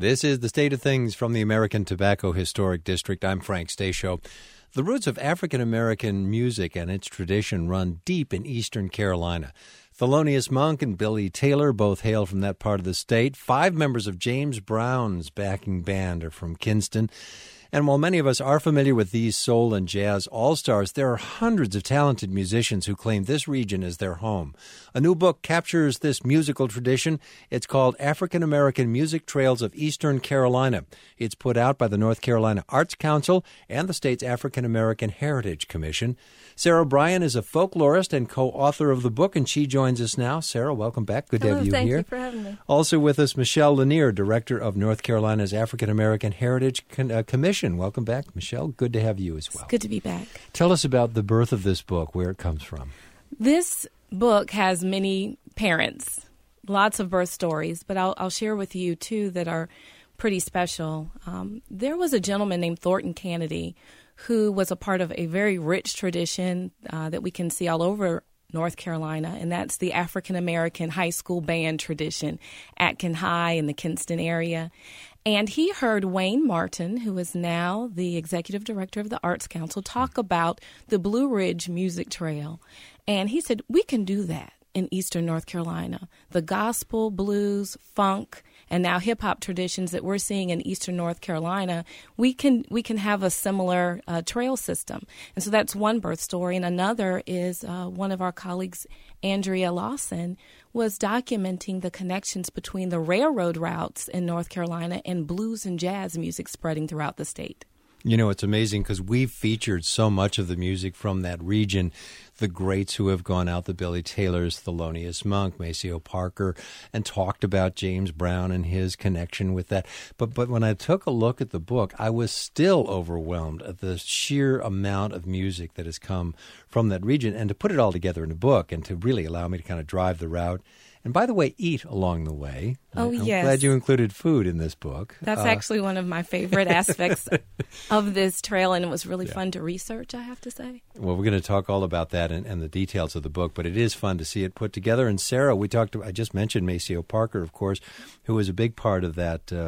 This is The State of Things from the American Tobacco Historic District. I'm Frank Stasio. The roots of African-American music and its tradition run deep in eastern Carolina. Thelonious Monk and Billy Taylor both hail from that part of the state. 5 members of James Brown's backing band are from Kinston. And while many of us are familiar with these soul and jazz all-stars, there are hundreds of talented musicians who claim this region as their home. A new book captures this musical tradition. It's called African American Music Trails of Eastern Carolina. It's put out by the North Carolina Arts Council and the state's African American Heritage Commission. Sarah Bryan is a folklorist and co-author of the book, and she joins us now. Sarah, welcome back. Good to have you here. Thank you for having me. Also with us, Michelle Lanier, Director of North Carolina's African American Heritage Commission. Welcome back, Michelle. Good to have you as well. It's good to be back. Tell us about the birth of this book, where it comes from. This book has many parents, lots of birth stories, but I'll share with you two that are pretty special. There was a gentleman named Thornton Kennedy who was a part of a very rich tradition that we can see all over North Carolina, and that's the African American high school band tradition, Atkin High in the Kinston area. And he heard Wayne Martin, who is now the executive director of the Arts Council, talk about the Blue Ridge Music Trail. And he said, we can do that in eastern North Carolina. The gospel, blues, funk, and now hip-hop traditions that we're seeing in eastern North Carolina, we can have a similar trail system. And so that's one birth story. And another is one of our colleagues, Andrea Lawson, was documenting the connections between the railroad routes in North Carolina and blues and jazz music spreading throughout the state. You know, it's amazing because we've featured so much of the music from that region, the greats who have gone out, the Billy Taylors, Thelonious Monk, Maceo Parker, and talked about James Brown and his connection with that. But when I took a look at the book, I was still overwhelmed at the sheer amount of music that has come from that region. And to put it all together in a book and to really allow me to kind of drive the route, and by the way, eat along the way. Oh, I'm yes. glad you included food in this book. That's actually one of my favorite aspects of this trail, and it was really fun to research, I have to say. Well, we're going to talk all about that and the details of the book, but it is fun to see it put together. And Sarah, I just mentioned Maceo Parker, of course, who was a big part of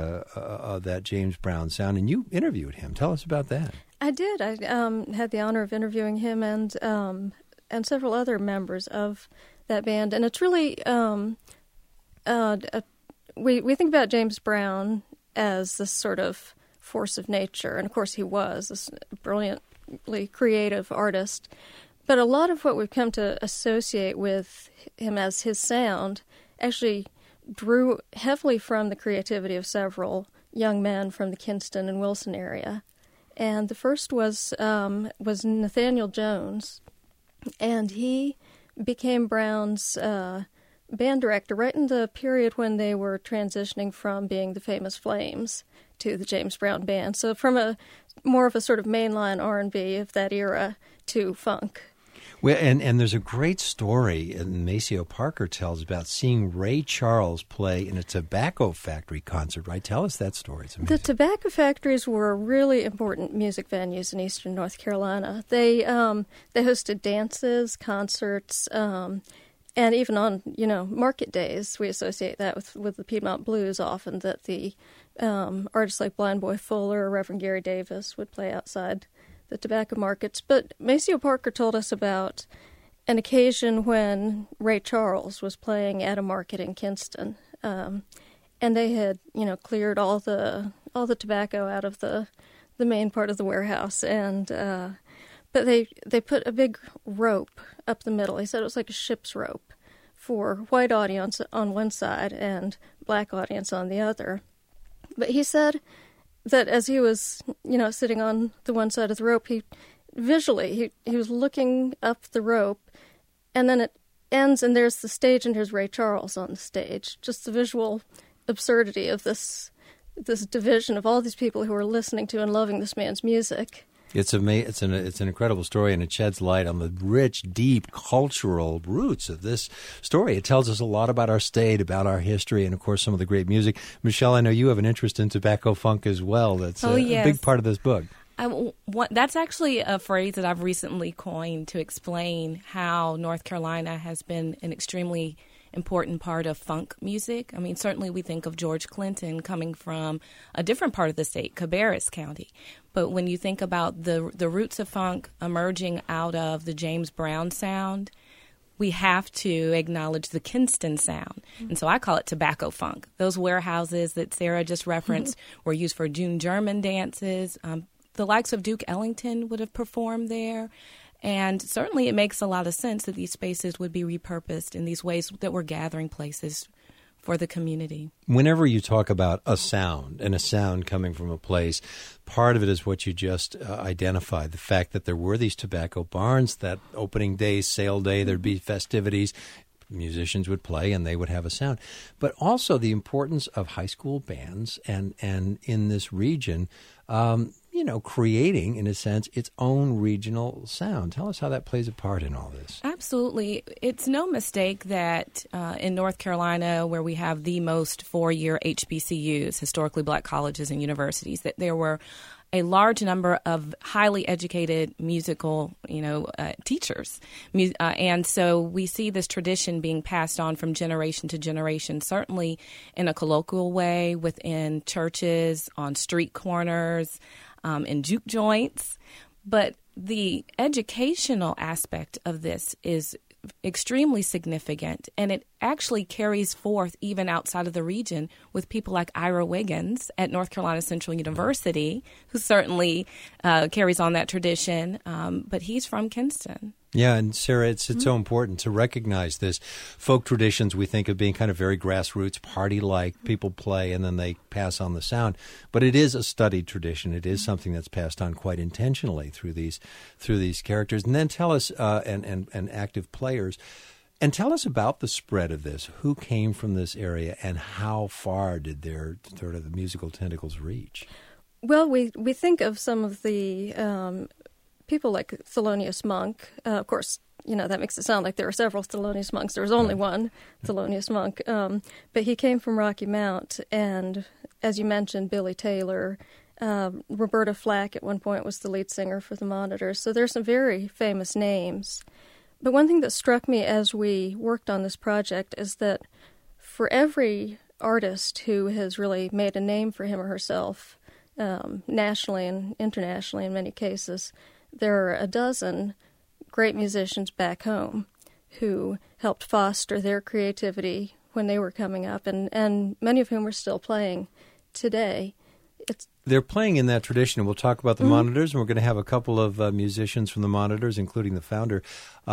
that James Brown sound, and you interviewed him. Tell us about that. I did. I had the honor of interviewing him and several other members of that band, and it's really we think about James Brown as this sort of force of nature, and of course he was this brilliantly creative artist, but a lot of what we've come to associate with him as his sound actually drew heavily from the creativity of several young men from the Kinston and Wilson area. And the first was Nathaniel Jones, and he became Brown's band director right in the period when they were transitioning from being the Famous Flames to the James Brown Band. So from a more of a sort of mainline R&B of that era to funk. Well, and there's a great story and Maceo Parker tells about seeing Ray Charles play in a tobacco factory concert, right? Tell us that story. It's amazing. The tobacco factories were really important music venues in eastern North Carolina. They hosted dances, concerts, and even on market days, we associate that with the Piedmont Blues often, that the artists like Blind Boy Fuller or Reverend Gary Davis would play outside the tobacco markets. But Maceo Parker told us about an occasion when Ray Charles was playing at a market in Kinston, and they had cleared all the tobacco out of the main part of the warehouse, and but they put a big rope up the middle. He said it was like a ship's rope for white audience on one side and black audience on the other. But he said that as he was, sitting on the one side of the rope, he was looking up the rope, and then it ends, and there's the stage, and there's Ray Charles on the stage. Just the visual absurdity of this division of all these people who are listening to and loving this man's music. It's an incredible story, and it sheds light on the rich, deep cultural roots of this story. It tells us a lot about our state, about our history, and, of course, some of the great music. Michelle, I know you have an interest in tobacco funk as well. That's a big part of this book. That's actually a phrase that I've recently coined to explain how North Carolina has been an extremely important part of funk music. I mean, certainly we think of George Clinton coming from a different part of the state, Cabarrus County. But when you think about the roots of funk emerging out of the James Brown sound, we have to acknowledge the Kinston sound. And so I call it tobacco funk. Those warehouses that Sarah just referenced were used for June German dances. The likes of Duke Ellington would have performed there. And certainly it makes a lot of sense that these spaces would be repurposed in these ways that were gathering places for the community. Whenever you talk about a sound and a sound coming from a place, part of it is what you just identified, the fact that there were these tobacco barns, that opening day, sale day, there'd be festivities, musicians would play and they would have a sound. But also the importance of high school bands and in this region, creating, in a sense, its own regional sound. Tell us how that plays a part in all this. Absolutely. It's no mistake that in North Carolina, where we have the most four-year HBCUs, historically black colleges and universities, that there were a large number of highly educated musical, teachers. And so we see this tradition being passed on from generation to generation, certainly in a colloquial way within churches, on street corners, in juke joints. But the educational aspect of this is extremely significant, and it actually carries forth even outside of the region with people like Ira Wiggins at North Carolina Central University, who certainly carries on that tradition, but he's from Kinston. Yeah, and Sarah, it's so important to recognize this. Folk traditions we think of being kind of very grassroots, party-like, people play and then they pass on the sound. But it is a studied tradition. It is something that's passed on quite intentionally through these characters. And then tell us, and active players, and tell us about the spread of this. Who came from this area and how far did their sort of the musical tentacles reach? Well, we think of some of the people like Thelonious Monk. Of course, that makes it sound like there are several Thelonious Monks. There was only one Thelonious Monk. But he came from Rocky Mount. And as you mentioned, Billy Taylor, Roberta Flack at one point was the lead singer for the Monitors. So there's some very famous names. But one thing that struck me as we worked on this project is that for every artist who has really made a name for him or herself, nationally and internationally in many cases, there are a dozen great musicians back home who helped foster their creativity when they were coming up, and many of whom are still playing today. They're playing in that tradition, and we'll talk about the Monitors, and we're going to have a couple of musicians from the Monitors, including the founder.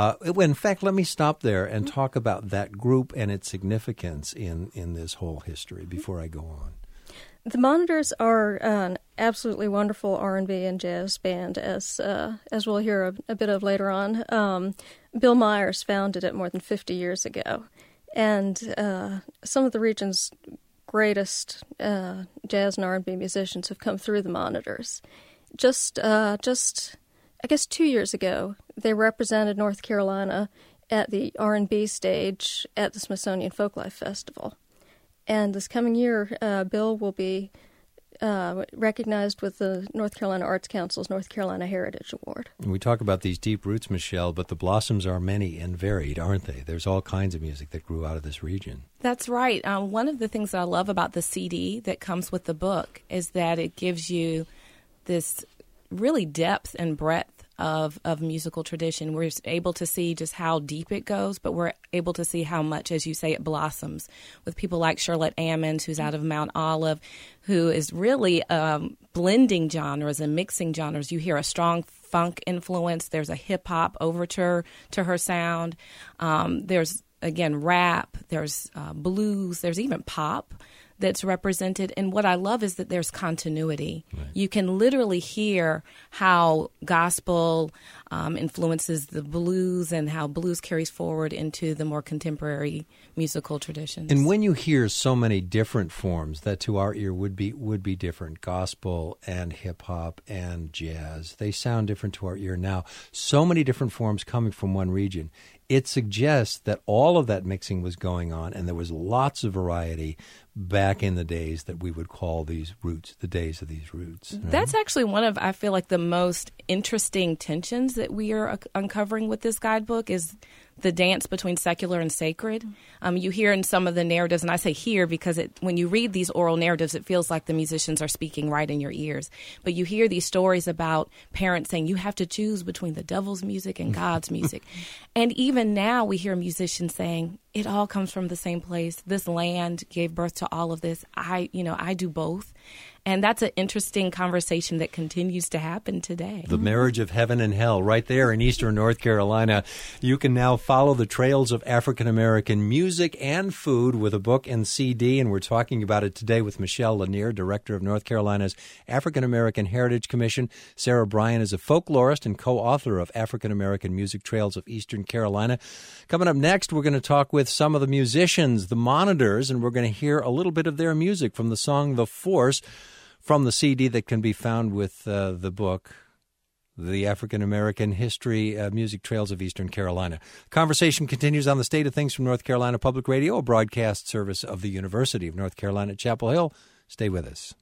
In fact, let me stop there and talk about that group and its significance in this whole history before I go on. The Monitors are an absolutely wonderful R&B and jazz band, as we'll hear a bit of later on. Bill Myers founded it more than 50 years ago, and some of the region's greatest jazz and R&B musicians have come through the Monitors. Just I guess 2 years ago, they represented North Carolina at the R&B stage at the Smithsonian Folklife Festival. And this coming year, Bill will be recognized with the North Carolina Arts Council's North Carolina Heritage Award. We talk about these deep roots, Michelle, but the blossoms are many and varied, aren't they? There's all kinds of music that grew out of this region. That's right. One of the things that I love about the CD that comes with the book is that it gives you this really depth and breadth of musical tradition. We're able to see just how deep it goes, but we're able to see how much, as you say, it blossoms with people like Charlotte Ammons, who's out of Mount Olive, who is really blending genres and mixing genres. You hear a strong funk influence. There's a hip-hop overture to her sound. There's, again, rap. There's blues. There's even pop that's represented. And what I love is that there's continuity. Right. You can literally hear how gospel influences the blues and how blues carries forward into the more contemporary musical traditions. And when you hear so many different forms that to our ear would be different, gospel and hip-hop and jazz, they sound different to our ear now. So many different forms coming from one region. It suggests that all of that mixing was going on and there was lots of variety back in the days that we would call these roots, the days of these roots. Right? That's actually one of, I feel like, the most interesting tensions that we are uncovering with this guidebook is the dance between secular and sacred. You hear in some of the narratives, and I say hear because when you read these oral narratives, it feels like the musicians are speaking right in your ears. But you hear these stories about parents saying, you have to choose between the devil's music and God's music. And even now we hear musicians saying, it all comes from the same place. This land gave birth to all of this. I do both. And that's an interesting conversation that continues to happen today. The marriage of heaven and hell right there in eastern North Carolina. You can now follow the trails of African-American music and food with a book and CD, and we're talking about it today with Michelle Lanier, Director of North Carolina's African-American Heritage Commission. Sarah Bryan is a folklorist and co-author of African-American Music Trails of Eastern Carolina. Coming up next, we're going to talk with some of the musicians, the Monitors, and we're going to hear a little bit of their music from the song The Force, from the CD that can be found with the book, The African-American History Music Trails of Eastern Carolina. Conversation continues on the State of Things from North Carolina Public Radio, a broadcast service of the University of North Carolina at Chapel Hill. Stay with us.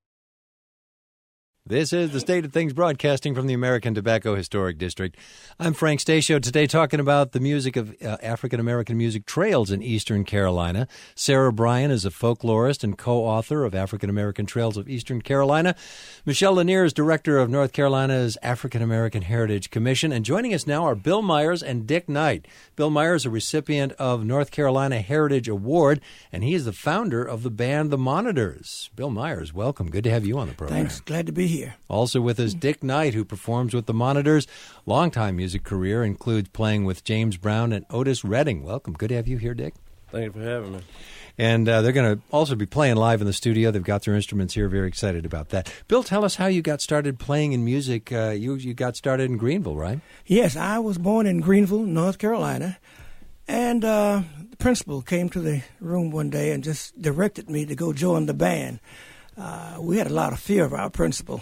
This is the State of Things broadcasting from the American Tobacco Historic District. I'm Frank Stasio, today talking about the music of African-American music trails in Eastern Carolina. Sarah Bryan is a folklorist and co-author of African-American Trails of Eastern Carolina. Michelle Lanier is director of North Carolina's African-American Heritage Commission. And joining us now are Bill Myers and Dick Knight. Bill Myers, a recipient of North Carolina Heritage Award, and he is the founder of the band The Monitors. Bill Myers, welcome. Good to have you on the program. Thanks. Glad to be here. Also with us, Dick Knight, who performs with the Monitors. Longtime music career includes playing with James Brown and Otis Redding. Welcome. Good to have you here, Dick. Thank you for having me. And they're going to also be playing live in the studio. They've got their instruments here. Very excited about that. Bill, tell us how you got started playing in music. You got started in Greenville, right? Yes, I was born in Greenville, North Carolina. And the principal came to the room one day and just directed me to go join the band. We had a lot of fear of our principal.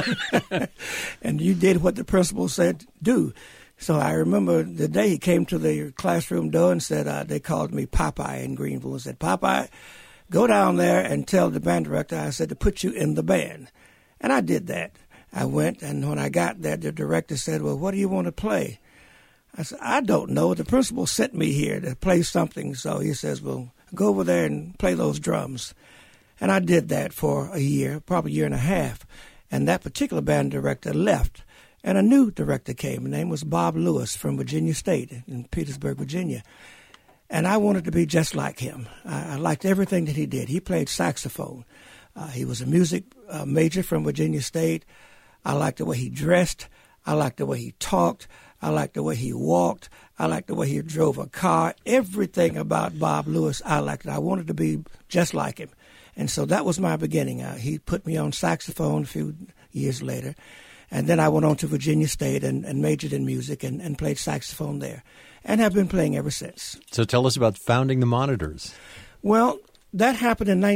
And you did what the principal said do. So I remember the day he came to the classroom door and said, they called me Popeye in Greenville, and said, Popeye, go down there and tell the band director I said to put you in the band. And I did that. I went, and when I got there, the director said, well, what do you want to play? I said, I don't know. The principal sent me here to play something. So he says, well, go over there and play those drums. And I did that for a year, probably a year and a half. And that particular band director left. And a new director came. His name was Bob Lewis from Virginia State in Petersburg, Virginia. And I wanted to be just like him. I liked everything that he did. He played saxophone. He was a music major from Virginia State. I liked the way he dressed. I liked the way he talked. I liked the way he walked. I liked the way he drove a car. Everything about Bob Lewis, I liked it. I wanted to be just like him. And so that was my beginning. He put me on saxophone a few years later. And then I went on to Virginia State and majored in music and played saxophone there. And have been playing ever since. So tell us about founding the Monitors. Well, that happened in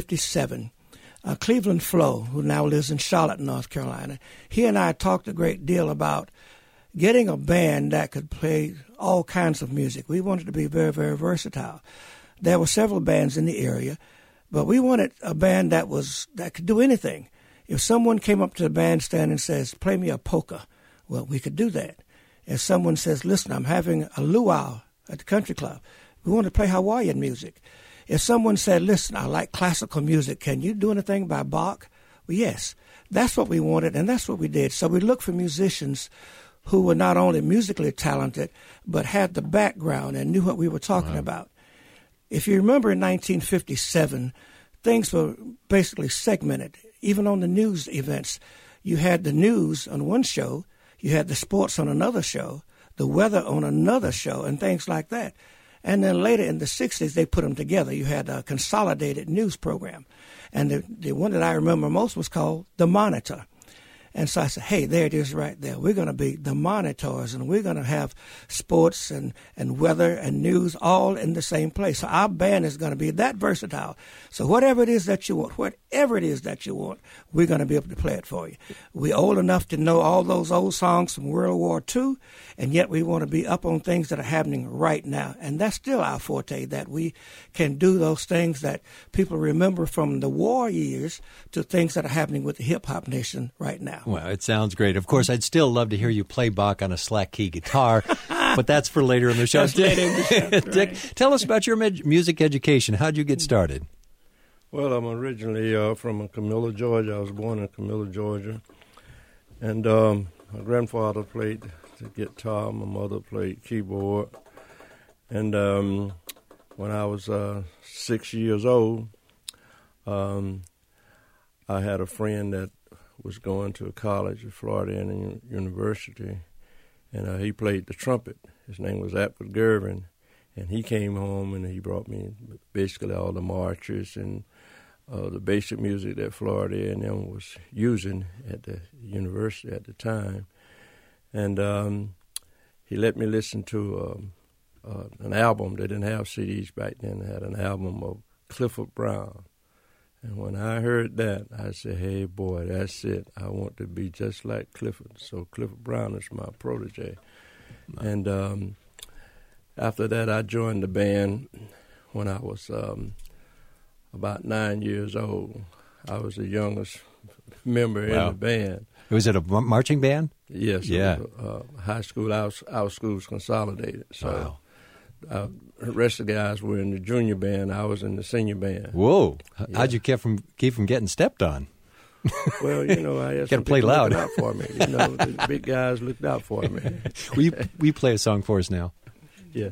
1957. Cleveland Flo, who now lives in Charlotte, North Carolina, he and I talked a great deal about getting a band that could play all kinds of music. We wanted to be very, very versatile. There were several bands in the area, but we wanted a band that could do anything. If someone came up to the bandstand and says, play me a polka, well, we could do that. If someone says, listen, I'm having a luau at the country club, we want to play Hawaiian music. If someone said, listen, I like classical music, can you do anything by Bach? Well, yes. That's what we wanted, and that's what we did. So we looked for musicians who were not only musically talented, but had the background and knew what we were talking about. If you remember in 1957, things were basically segmented. Even on the news events, you had the news on one show, you had the sports on another show, the weather on another show, and things like that. And then later in the 60s, they put them together. You had a consolidated news program. And the one that I remember most was called The Monitor. And so I said, hey, there it is right there. We're going to be the Monitors, and we're going to have sports and weather and news all in the same place. So our band is going to be that versatile. So whatever it is that you want, we're going to be able to play it for you. We're old enough to know all those old songs from World War II, and yet we want to be up on things that are happening right now. And that's still our forte, that we can do those things that people remember from the war years to things that are happening with the hip-hop nation right now. Well, it sounds great. Of course, I'd still love to hear you play Bach on a slack key guitar. But that's for later in the show. That's later in the show, Dick, tell us about your music education. How'd you get started? Well, I'm originally from Camilla, Georgia. I was born in Camilla, Georgia. And my grandfather played the guitar. My mother played keyboard. And when I was 6 years old, I had a friend that was going to college at Florida University, and he played the trumpet. His name was Atwood Gervin, and he came home and he brought me basically all the marches and the basic music that Florida A&M was using at the university at the time. And he let me listen to an album. They didn't have CDs back then. They had an album of Clifford Brown. And when I heard that, I said, hey, boy, that's it. I want to be just like Clifford. So Clifford Brown is my protege. And after that, I joined the band when I was about 9 years old. I was the youngest member in the band. Was it a marching band? Yes. Yeah. It was high school. Our schools consolidated. So. Wow. The rest of the guys were in the junior band. I was in the senior band. Whoa! Yeah. How'd you keep from getting stepped on? Well, I had gotta play loud. Out for me. The big guys looked out for me. Will you play a song for us now? Yeah.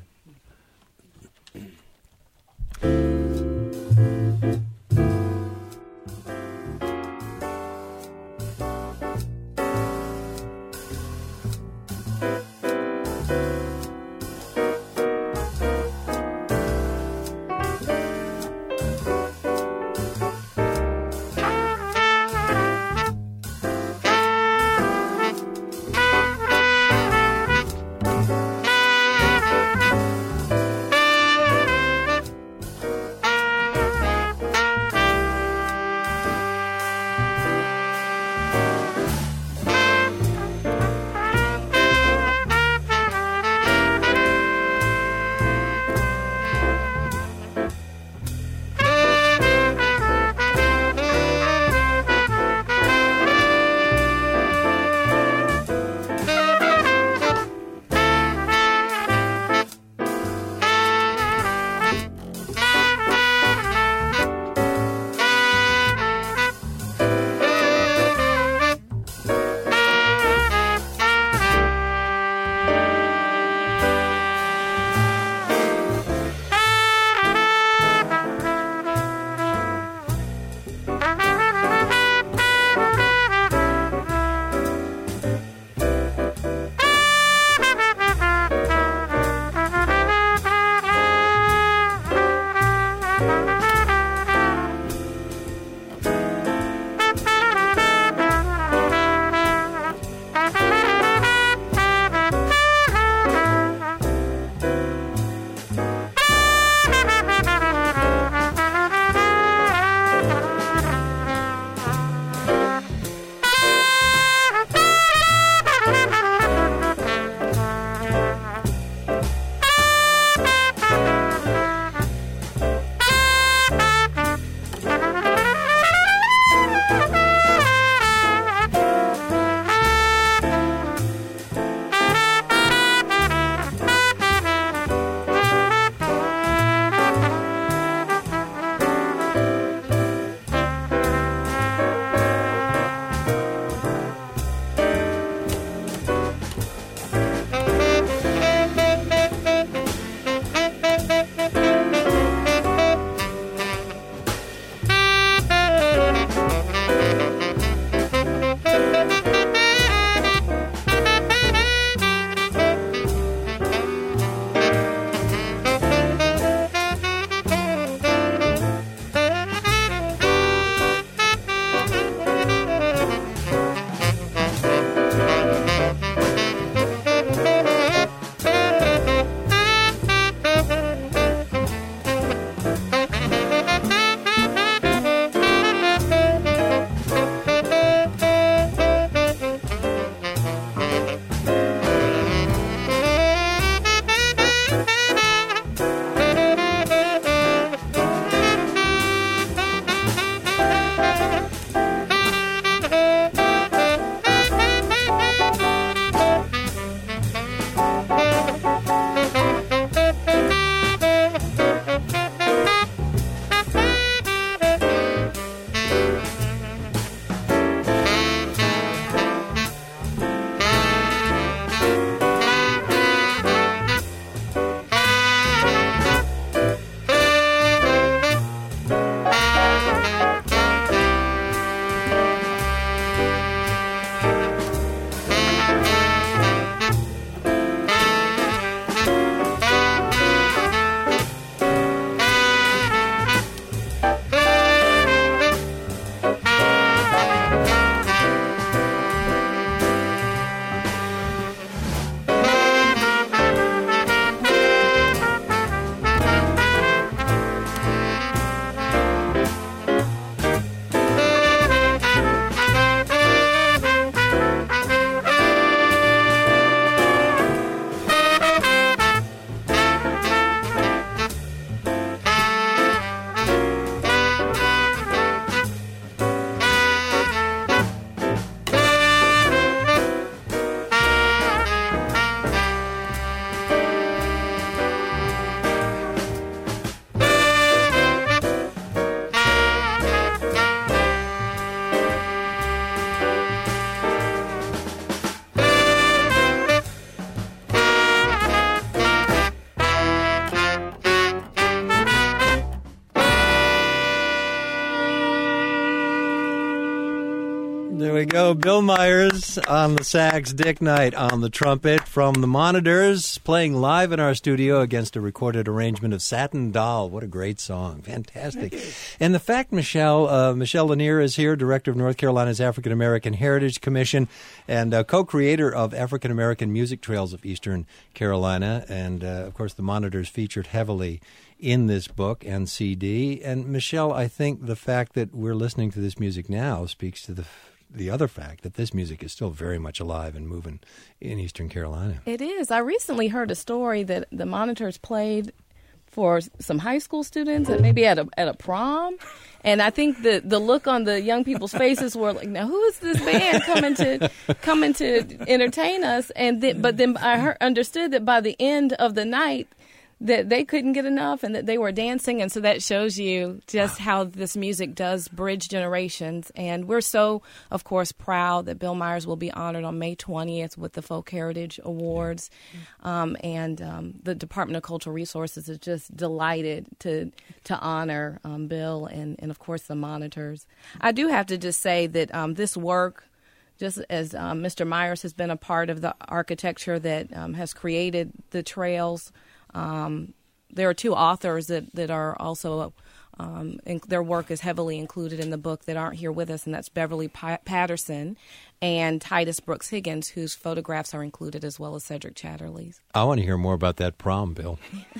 There we go. Bill Myers on the sax, Dick Knight on the trumpet from the Monitors, playing live in our studio against a recorded arrangement of Satin Doll. What a great song. Fantastic. And the fact Michelle Lanier is here, director of North Carolina's African American Heritage Commission and co-creator of African American Music Trails of Eastern Carolina. And, of course, the Monitors featured heavily in this book and CD. And, Michelle, I think the fact that we're listening to this music now speaks to the other fact that this music is still very much alive and moving in Eastern Carolina. It is. I recently heard a story that the Monitors played for some high school students and maybe at a prom. And I think the look on the young people's faces were like, now who is this band coming to entertain us? But then I understood that by the end of the night that they couldn't get enough and that they were dancing. And so that shows you just how this music does bridge generations. And we're so, of course, proud that Bill Myers will be honored on May 20th with the Folk Heritage Awards. And the Department of Cultural Resources is just delighted to honor Bill and, of course, the Monitors. I do have to just say that this work, just as Mr. Myers has been a part of the architecture that has created the trails, there are two authors that are also, their work is heavily included in the book that aren't here with us, and that's Beverly Patterson and Titus Brooks Higgins, whose photographs are included, as well as Cedric Chatterley's. I want to hear more about that prom, Bill.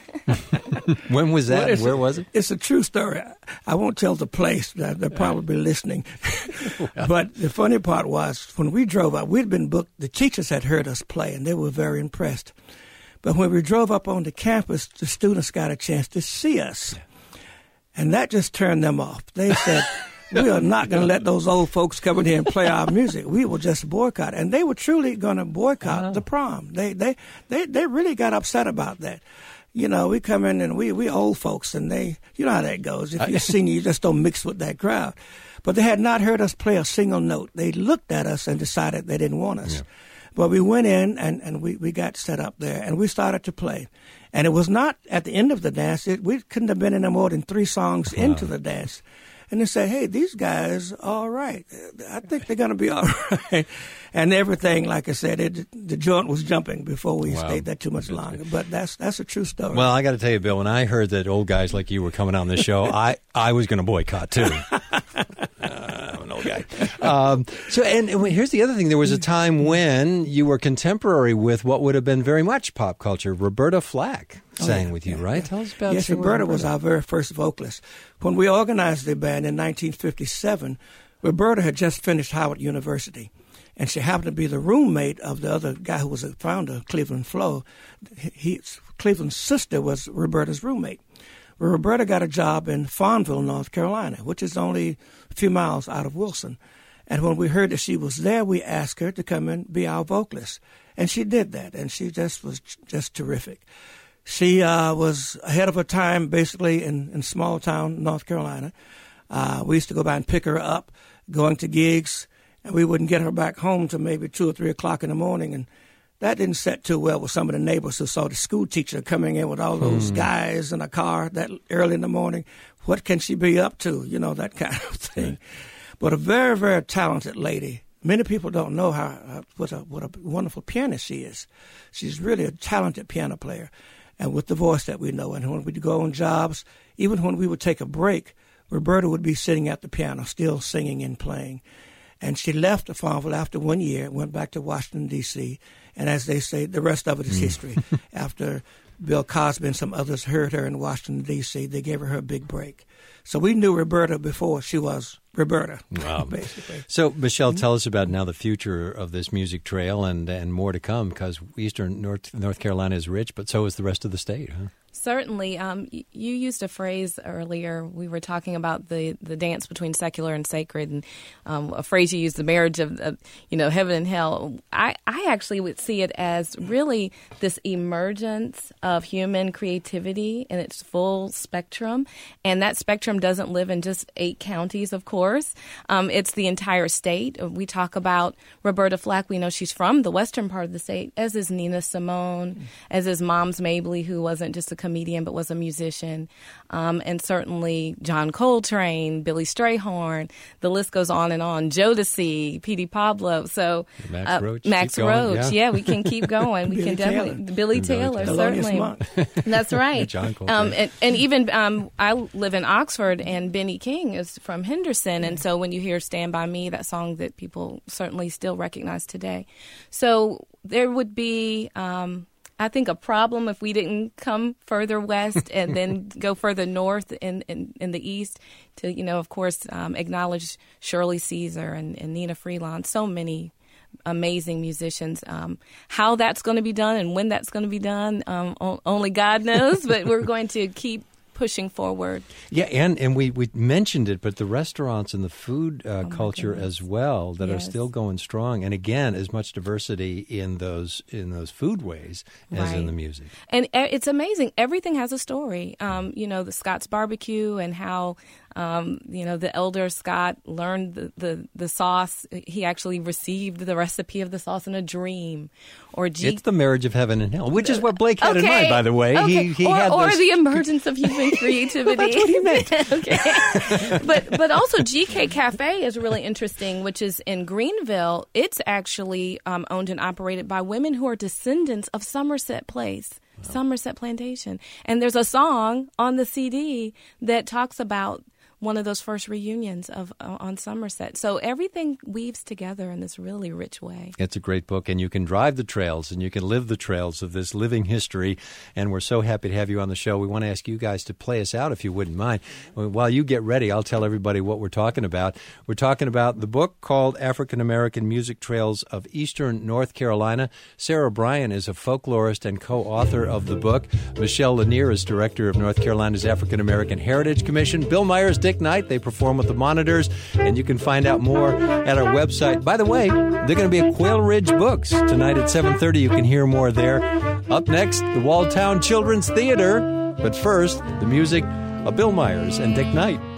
When was that? Well, where was it? It's a true story. I won't tell the place. They're probably listening. But the funny part was, when we drove up, we'd been booked. The teachers had heard us play, and they were very impressed. But when we drove up on the campus, the students got a chance to see us. And that just turned them off. They said, we are not going to let those old folks come in here and play our music. We will just boycott. And they were truly going to boycott the prom. They really got upset about that. You know, we come in and we old folks, and you know how that goes. If you're senior, you just don't mix with that crowd. But they had not heard us play a single note. They looked at us and decided they didn't want us. Yeah. But we went in, and we got set up there, and we started to play. And it was not at the end of the dance. We couldn't have been in more than 3 songs into the dance. And they said, hey, these guys are all right. I think they're going to be all right. And everything, like I said, the joint was jumping before we stayed there too much longer. But that's a true story. Well, I got to tell you, Bill, when I heard that old guys like you were coming on this show, I was going to boycott, too. I'm an old guy. And here's the other thing. There was a time when you were contemporary with what would have been very much pop culture. Roberta Flack sang with you, right? Tell us about Yes, Roberta was our very first vocalist. When we organized the band in 1957, Roberta had just finished Howard University, and she happened to be the roommate of the other guy who was a founder of Cleveland Flow. Cleveland's sister was Roberta's roommate. Well, Roberta got a job in Farmville, North Carolina, which is only a few miles out of Wilson. And when we heard that she was there, we asked her to come and be our vocalist. And she did that, and she was just terrific. She was ahead of her time, basically, in small town North Carolina. We used to go by and pick her up, going to gigs, and we wouldn't get her back home till maybe 2 or 3 o'clock in the morning. And that didn't set too well with some of the neighbors who saw the school teacher coming in with all those guys in a car that early in the morning. What can she be up to? You know, that kind of thing. But a very, very talented lady. Many people don't know what a wonderful pianist she is. She's really a talented piano player, and with the voice that we know. And when we'd go on jobs, even when we would take a break, Roberta would be sitting at the piano, still singing and playing. And she left Farmville after 1 year, went back to Washington, D.C., and as they say, the rest of it is history. After Bill Cosby and some others heard her in Washington, D.C., they gave her a big break. So we knew Roberta before she was Roberta, basically. So, Michelle, tell us about now the future of this music trail and more to come, because Eastern North Carolina is rich, but so is the rest of the state, huh? Certainly. You used a phrase earlier. We were talking about the dance between secular and sacred, and a phrase you used, the marriage of heaven and hell. I actually would see it as really this emergence of human creativity in its full spectrum, and that spectrum doesn't live in just 8 counties, of course. It's the entire state. We talk about Roberta Flack. We know she's from the western part of the state, as is Nina Simone, as is Moms Mabley, who wasn't just a comedian but was a musician, and certainly John Coltrane, Billy Strayhorn, the list goes on and on, Jodeci, P.D. Pablo, so Max Roach. Max Roach, yeah, we can keep going. We can definitely, Billy Taylor, certainly. That's right. John Coltrane. And even I live in Oxford, and Benny King is from Henderson, and so when you hear Stand By Me, that song that people certainly still recognize today. So there would be, I think, a problem if we didn't come further west and then go further north in the east to, of course, acknowledge Shirley Caesar and Nina Freelon, so many amazing musicians. How that's going to be done and when that's going to be done, only God knows, but we're going to keep pushing forward. Yeah, and we mentioned it, but the restaurants and the food culture as well that are still going strong. And again, as much diversity in those foodways as in the music. And it's amazing. Everything has a story. The Scott's Barbecue and how the elder Scott learned the sauce. He actually received the recipe of the sauce in a dream. It's the marriage of heaven and hell, which is what Blake had in mind, by the way. Okay. He had the emergence of human creativity. That's what he meant. Okay. But also GK Cafe is really interesting, which is in Greenville. It's actually owned and operated by women who are descendants of Somerset Place. Wow. Somerset Plantation. And there's a song on the CD that talks about one of those first reunions on Somerset. So everything weaves together in this really rich way. It's a great book, and you can drive the trails and you can live the trails of this living history, and we're so happy to have you on the show. We want to ask you guys to play us out, if you wouldn't mind. While you get ready, I'll tell everybody what we're talking about. We're talking about the book called African American Music Trails of Eastern North Carolina. Sarah Bryan is a folklorist and co-author of the book. Michelle Lanier is director of North Carolina's African American Heritage Commission. Bill Myers, Dick Knight, they perform with the Monitors, and you can find out more at our website. By the way, they're going to be at Quail Ridge Books tonight at 7:30. You can hear more there. Up next, the Waldtown Children's Theater. But first, the music of Bill Myers and Dick Knight.